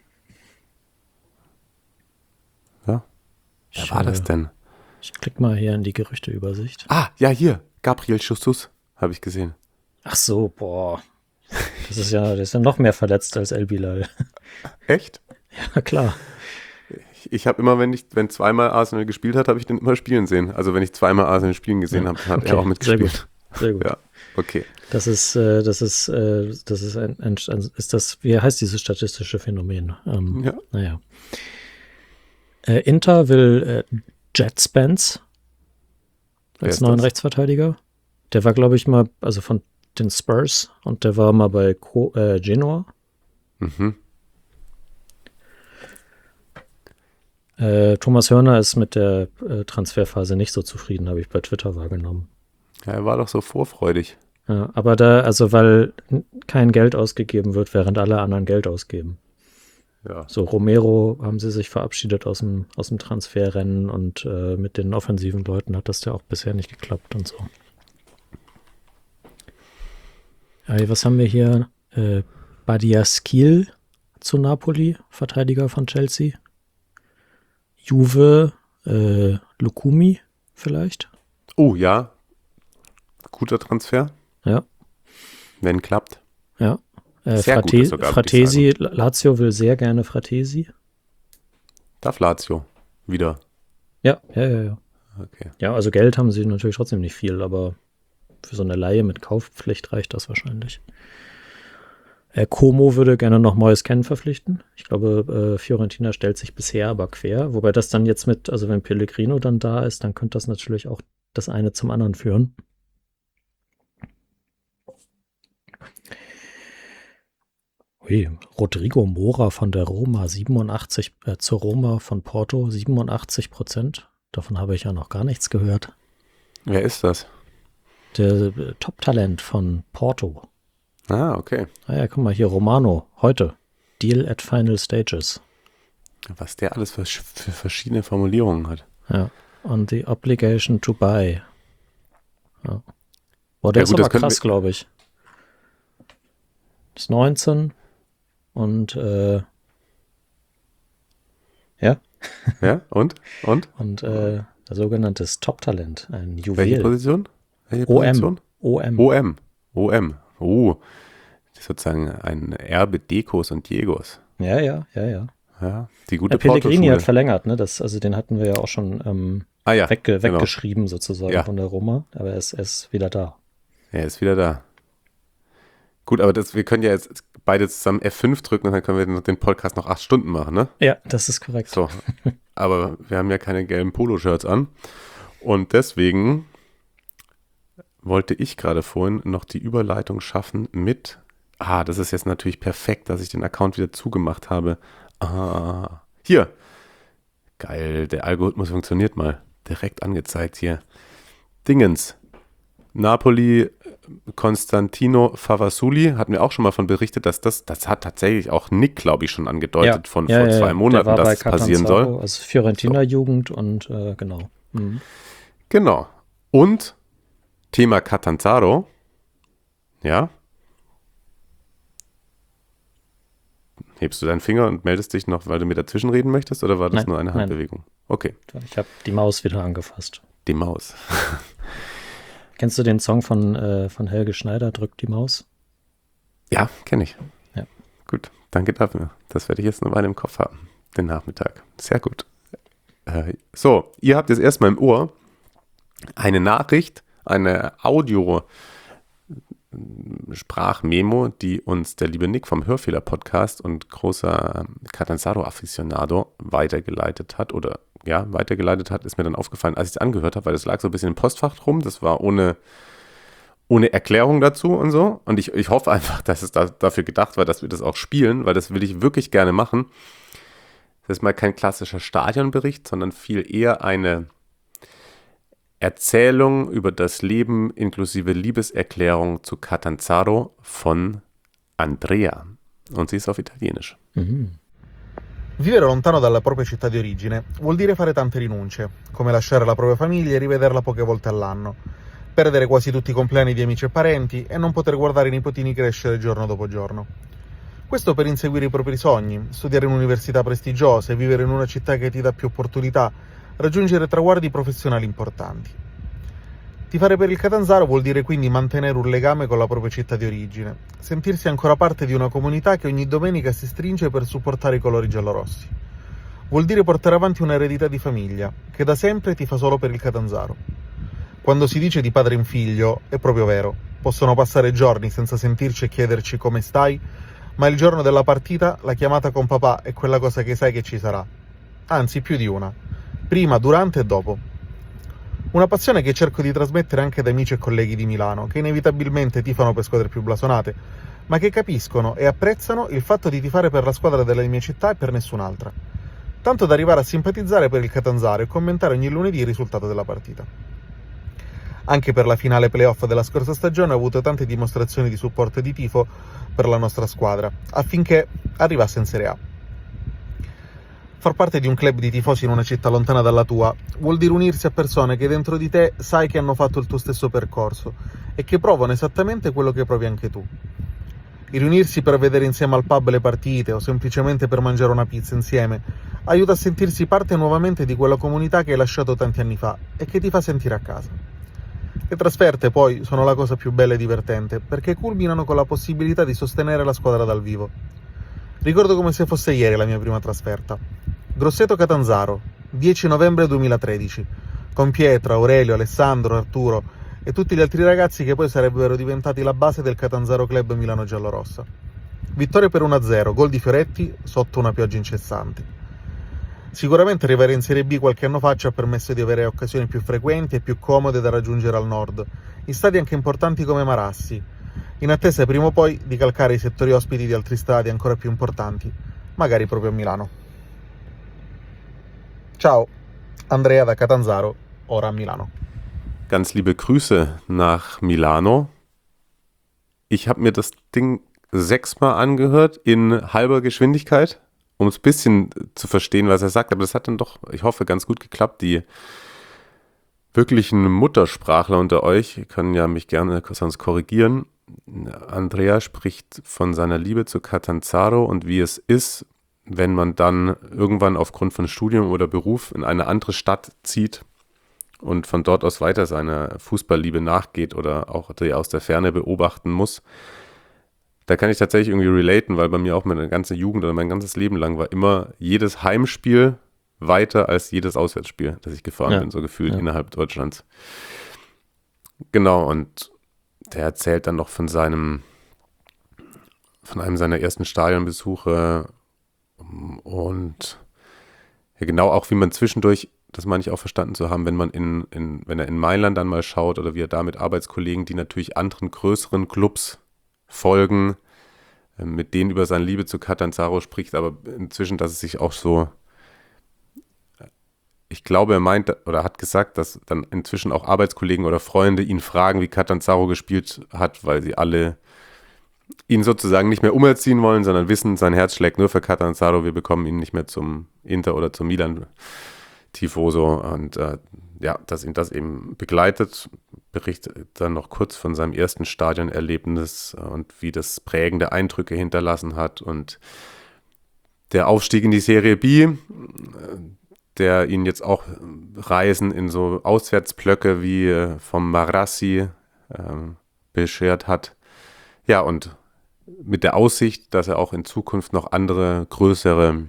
Ja. Wer war das denn? Ich klicke mal hier in die Gerüchteübersicht. Ah, ja, hier. Gabriel Jesus, habe ich gesehen. Ach so, boah. Der ist ja noch mehr verletzt als El Bilal. Echt? Ja, klar. Ich habe immer, wenn zweimal Arsenal gespielt hat, habe ich den immer spielen sehen. Also wenn ich zweimal Arsenal spielen gesehen habe, hat er auch mitgespielt. Sehr gut. Ja, okay. Wie heißt dieses statistische Phänomen? Ja. Naja. Inter will Jet Spence als neuen Rechtsverteidiger. Der war, glaube ich, mal, also von den Spurs, und der war mal bei Genoa. Thomas Hörner ist mit der Transferphase nicht so zufrieden, habe ich bei Twitter wahrgenommen. Ja, er war doch so vorfreudig. Ja, aber weil kein Geld ausgegeben wird, während alle anderen Geld ausgeben. Ja. So, Romero haben sie sich verabschiedet aus dem Transferrennen, und mit den offensiven Leuten hat das ja auch bisher nicht geklappt und so. Was haben wir hier? Badiashile zu Napoli, Verteidiger von Chelsea. Juve, Lukumi vielleicht. Oh ja, guter Transfer. Ja. Wenn klappt. Ja. Sehr gut sogar, Fratesi, Lazio will sehr gerne Fratesi. Darf Lazio wieder? Ja. Okay. Ja, also Geld haben sie natürlich trotzdem nicht viel, aber für so eine Leihe mit Kaufpflicht reicht das wahrscheinlich. Como würde gerne noch Moise Kean verpflichten. Ich glaube, Fiorentina stellt sich bisher aber quer. Wobei das dann jetzt also wenn Pellegrino dann da ist, dann könnte das natürlich auch das eine zum anderen führen. Rodrigo Mora von der Roma, 87, zur Roma von Porto, 87%. Davon habe ich ja noch gar nichts gehört. Wer ist das? Der Top-Talent von Porto. Ah, okay. Ja, guck mal hier, Romano, heute. Deal at final stages. Was der alles für verschiedene Formulierungen hat. Ja, on the obligation to buy. Ja. Boah, der Ja, ist gut, aber das krass, glaube ich. Ist 19 und ja. Ja, und? Und der sogenannte Top-Talent, ein Juwel. Welche Position? Position? OM. Oh, das ist sozusagen ein Erbe Dekos und Diegos. Ja. Ja, die gute Pellegrini Porto-Schule. hat verlängert, ne? Also den hatten wir ja auch schon weggeschrieben sozusagen von der Roma, aber er ist wieder da. Er ist wieder da. Gut, aber wir können ja jetzt beide zusammen F5 drücken und dann können wir den Podcast noch 8 Stunden machen, ne? Ja, das ist korrekt. So, aber wir haben ja keine gelben Poloshirts an und deswegen wollte ich gerade vorhin noch die Überleitung schaffen mit, das ist jetzt natürlich perfekt, dass ich den Account wieder zugemacht habe. Hier. Geil, der Algorithmus funktioniert mal. Direkt angezeigt hier. Dingens. Napoli, Constantino Favasuli, hatten wir auch schon mal von berichtet, dass das hat tatsächlich auch Nick, glaube ich, schon angedeutet vor 2 Monaten, dass es passieren soll. Also Fiorentina-Jugend und genau. Mhm. Genau. Und Thema Catanzaro. Ja. Hebst du deinen Finger und meldest dich noch, weil du mir dazwischen reden möchtest, oder war das nur eine Handbewegung? Nein. Okay. Ich habe die Maus wieder angefasst. Die Maus. Kennst du den Song von Helge Schneider, Drück die Maus? Ja, kenne ich. Ja. Gut, danke dafür. Das werde ich jetzt eine Weile im Kopf haben, den Nachmittag. Sehr gut. So, ihr habt jetzt erstmal im Ohr eine Nachricht, eine Audio-Sprachmemo, die uns der liebe Nick vom Hörfehler-Podcast und großer Catanzaro-Afficionado weitergeleitet hat. Weitergeleitet hat, ist mir dann aufgefallen, als ich es angehört habe, weil das lag so ein bisschen im Postfach rum. Das war ohne Erklärung dazu und so. Und ich hoffe einfach, dass es dafür gedacht war, dass wir das auch spielen, weil das will ich wirklich gerne machen. Das ist mal kein klassischer Stadionbericht, sondern viel eher eine Erzählung über das Leben inklusive Liebeserklärung zu Catanzaro von Andrea. Und sie ist auf Italienisch. Vivere lontano dalla propria città di origine vuol dire fare tante rinunce, come lasciare la propria famiglia e rivederla poche volte all'anno, perdere quasi tutti i compleanni di amici e parenti e non poter guardare i nipotini crescere giorno dopo giorno. Questo per inseguire i propri sogni, studiare in università prestigiose, vivere in una città che ti dà più opportunità, raggiungere traguardi professionali importanti. Tifare per il Catanzaro vuol dire quindi mantenere un legame con la propria città di origine, sentirsi ancora parte di una comunità che ogni domenica si stringe per supportare i colori giallorossi. Vuol dire portare avanti un'eredità di famiglia, che da sempre tifa solo per il Catanzaro. Quando si dice di padre in figlio, è proprio vero. Possono passare giorni senza sentirci e chiederci come stai, ma il giorno della partita la chiamata con papà è quella cosa che sai che ci sarà. Anzi, più di una. Prima, durante e dopo. Una passione che cerco di trasmettere anche ad amici e colleghi di Milano, che inevitabilmente tifano per squadre più blasonate, ma che capiscono e apprezzano il fatto di tifare per la squadra della mia città e per nessun'altra. Tanto da arrivare a simpatizzare per il Catanzaro e commentare ogni lunedì il risultato della partita. Anche per la finale playoff della scorsa stagione ho avuto tante dimostrazioni di supporto e di tifo per la nostra squadra, affinché arrivasse in Serie A. Far parte di un club di tifosi in una città lontana dalla tua vuol dire unirsi a persone che dentro di te sai che hanno fatto il tuo stesso percorso e che provano esattamente quello che provi anche tu. Il riunirsi per vedere insieme al pub le partite o semplicemente per mangiare una pizza insieme aiuta a sentirsi parte nuovamente di quella comunità che hai lasciato tanti anni fa e che ti fa sentire a casa. Le trasferte poi sono la cosa più bella e divertente perché culminano con la possibilità di sostenere la squadra dal vivo. Ricordo come se fosse ieri la mia prima trasferta. Grosseto Catanzaro, 10 novembre 2013, con Pietro, Aurelio, Alessandro, Arturo e tutti gli altri ragazzi che poi sarebbero diventati la base del Catanzaro Club Milano Giallorossa. Vittoria per 1-0, gol di Fioretti sotto una pioggia incessante. Sicuramente arrivare in Serie B qualche anno fa ci ha permesso di avere occasioni più frequenti e più comode da raggiungere al nord, in stadi anche importanti come Marassi, in attesa prima o poi di calcare i settori ospiti di altri stadi ancora più importanti, magari proprio a Milano. Ciao, Andrea da Catanzaro, ora a Milano. Ganz liebe Grüße nach Milano. Ich habe mir das Ding 6-mal angehört in halber Geschwindigkeit, um es ein bisschen zu verstehen, was er sagt. Aber das hat dann doch, ich hoffe, ganz gut geklappt. Die wirklichen Muttersprachler unter euch können ja mich gerne sonst korrigieren. Andrea spricht von seiner Liebe zu Catanzaro und wie es ist, wenn man dann irgendwann aufgrund von Studium oder Beruf in eine andere Stadt zieht und von dort aus weiter seiner Fußballliebe nachgeht oder auch die aus der Ferne beobachten muss. Da kann ich tatsächlich irgendwie relaten, weil bei mir auch meine ganze Jugend oder mein ganzes Leben lang war immer jedes Heimspiel weiter als jedes Auswärtsspiel, das ich gefahren bin, so gefühlt innerhalb Deutschlands. Genau, und der erzählt dann noch von einem seiner ersten Stadionbesuche und ja, genau auch, wie man zwischendurch, das meine ich auch verstanden zu haben, wenn man wenn er in Mailand dann mal schaut oder wie er da mit Arbeitskollegen, die natürlich anderen größeren Clubs folgen, mit denen über seine Liebe zu Catanzaro spricht, aber inzwischen, dass es sich auch so, ich glaube, er meint oder hat gesagt, dass dann inzwischen auch Arbeitskollegen oder Freunde ihn fragen, wie Catanzaro gespielt hat, weil sie alle ihn sozusagen nicht mehr umerziehen wollen, sondern wissen, sein Herz schlägt nur für Catanzaro, wir bekommen ihn nicht mehr zum Inter oder zum Milan Tifoso und dass ihn das eben begleitet, berichtet dann noch kurz von seinem ersten Stadionerlebnis und wie das prägende Eindrücke hinterlassen hat und der Aufstieg in die Serie B, der ihn jetzt auch Reisen in so Auswärtsblöcke wie vom Marassi beschert hat. Ja, und mit der Aussicht, dass er auch in Zukunft noch andere, größere,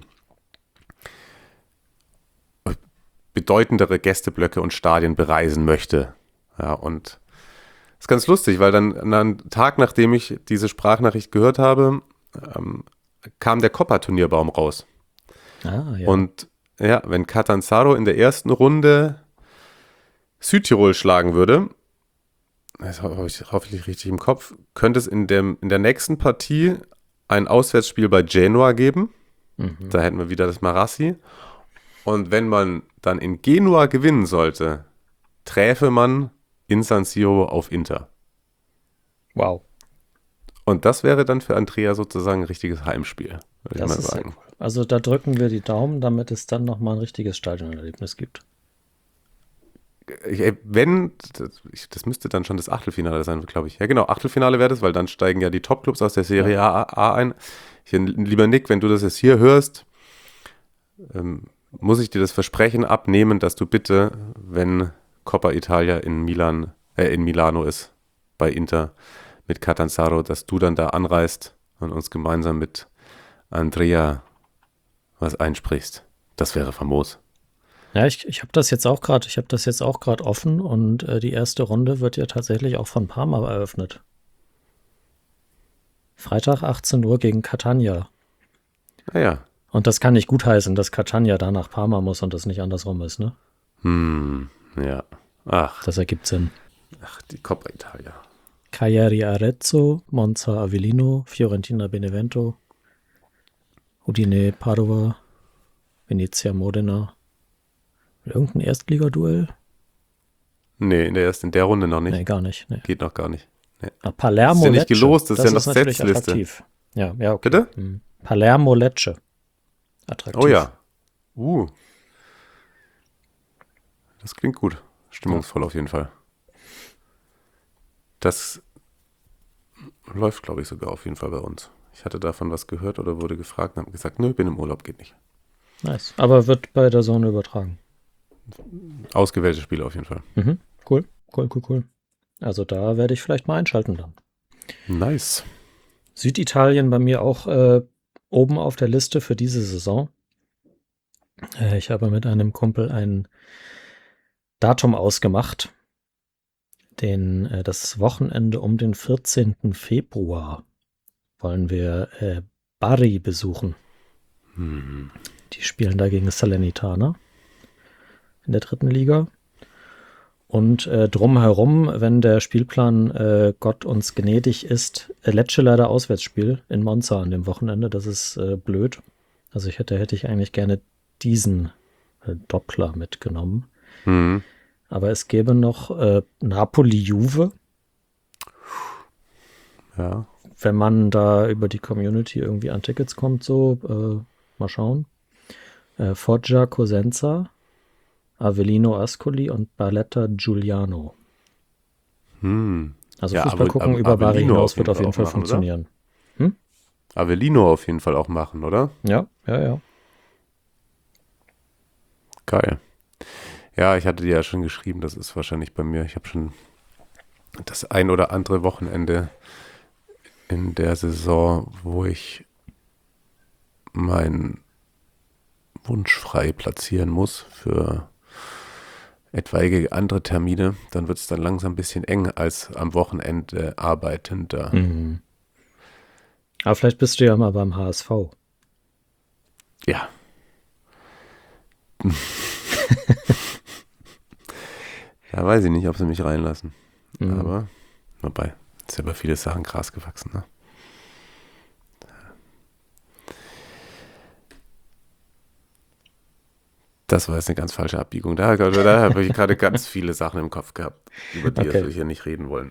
bedeutendere Gästeblöcke und Stadien bereisen möchte. Ja, und das ist ganz lustig, weil dann einen Tag, nachdem ich diese Sprachnachricht gehört habe, kam der Copa-Turnierbaum raus. Ah, ja. Und ja, wenn Catanzaro in der ersten Runde Südtirol schlagen würde, das habe ich hoffentlich richtig im Kopf, könnte es in der nächsten Partie ein Auswärtsspiel bei Genua geben. Da hätten wir wieder das Marassi. Und wenn man dann in Genua gewinnen sollte, träfe man in San Siro auf Inter. Wow. Und das wäre dann für Andrea sozusagen ein richtiges Heimspiel, würde ich Das mal ist sagen. sehr cool. Also da drücken wir die Daumen, damit es dann nochmal ein richtiges Stadionerlebnis gibt. Das müsste dann schon das Achtelfinale sein, glaube ich. Ja, genau, Achtelfinale wäre das, weil dann steigen ja die Topclubs aus der Serie A ein. Lieber Nick, wenn du das jetzt hier hörst, muss ich dir das Versprechen abnehmen, dass du bitte, wenn Coppa Italia in Milano ist, bei Inter mit Catanzaro, dass du dann da anreist und uns gemeinsam mit Andrea was einsprichst. Das wäre famos. Ja, ich habe das jetzt auch gerade, offen und die erste Runde wird ja tatsächlich auch von Parma eröffnet. Freitag 18 Uhr gegen Catania. Naja. Und das kann nicht gutheißen, dass Catania da nach Parma muss und das nicht andersrum ist, ne? Ja. Ach, Das ergibt Sinn. die Coppa Italia. Cagliari Arezzo, Monza Avellino, Fiorentina Benevento, Udine Padova, Venezia Modena. Irgendein Erstligaduell? Nee, in der Runde noch nicht. Nee, gar nicht. Nee. Geht noch gar nicht. Nee. Palermo Ist ja nicht Lecce. gelost, das ist ja noch natürlich Setzliste. attraktiv. Ja, okay. Bitte? Palermo Lecce. Attraktiv. Oh ja. Das klingt gut. Stimmungsvoll auf jeden Fall. Das läuft, glaube ich, sogar auf jeden Fall bei uns. Ich hatte davon was gehört oder wurde gefragt und habe gesagt, nö, ich bin im Urlaub, geht nicht. Nice. Aber wird bei der Sonne übertragen. Ausgewählte Spiele auf jeden Fall. Cool. Also da werde ich vielleicht mal einschalten dann. Nice. Süditalien bei mir auch oben auf der Liste für diese Saison. Ich habe mit einem Kumpel ein Datum ausgemacht. Das Wochenende um den 14. Februar wollen wir Bari besuchen. Die spielen da gegen Salernitana in der 3. Liga. Und drumherum, wenn der Spielplan Gott uns gnädig ist, Lecce leider Auswärtsspiel in Monza an dem Wochenende. Das ist blöd. Also hätte ich eigentlich gerne diesen Doppler mitgenommen. Aber es gäbe noch Napoli-Juve. Ja. Wenn man da über die Community irgendwie an Tickets kommt, so, mal schauen. Foggia Cosenza, Avellino Ascoli und Barletta Giuliano. Also Ja, Fußball gucken über Bari Avellino hinaus auf wird jeden auf jeden Fall Fall auch machen, funktionieren. Avellino auf jeden Fall auch machen, oder? Ja. Geil. Ja, ich hatte dir ja schon geschrieben, das ist wahrscheinlich bei mir. Ich habe schon das ein oder andere Wochenende in der Saison, wo ich meinen Wunsch frei platzieren muss für etwaige andere Termine. Dann wird es dann langsam ein bisschen eng als am Wochenende Arbeitender. Aber vielleicht bist du ja mal beim HSV. Ja. Ja, weiß ich nicht, ob sie mich reinlassen. Aber, wobei, ist ja bei vielen Sachen Gras gewachsen, ne? Das war jetzt eine ganz falsche Abbiegung. Da habe ich gerade ganz viele Sachen im Kopf gehabt, über die wir hier nicht reden wollen.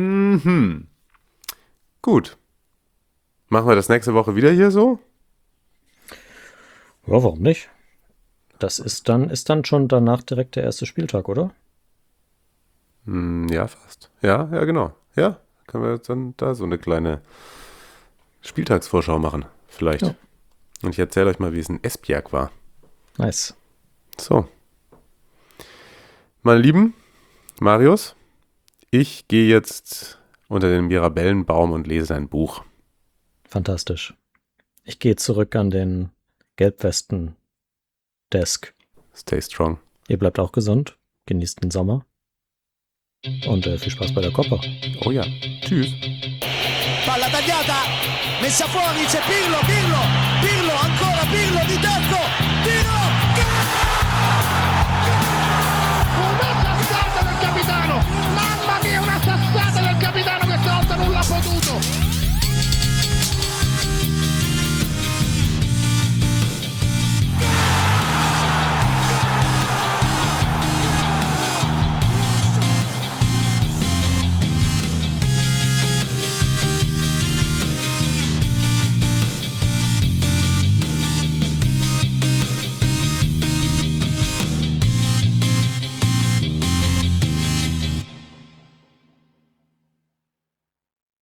Gut. Machen wir das nächste Woche wieder hier so? Ja, warum nicht? Das ist dann schon danach direkt der erste Spieltag, oder? Ja, fast. Ja, genau. Ja, können wir jetzt dann da so eine kleine Spieltagsvorschau machen, vielleicht. Ja. Und ich erzähle euch mal, wie es in Esbjerg war. Nice. So. Meine Lieben, Marius, ich gehe jetzt unter den Mirabellenbaum und lese ein Buch. Fantastisch. Ich gehe zurück an den Gelbwesten-Desk. Stay strong. Ihr bleibt auch gesund, genießt den Sommer und viel Spaß bei der Coppa. Oh ja. Tschüss. Palla tagliata, messa fuori, c'è Pirlo,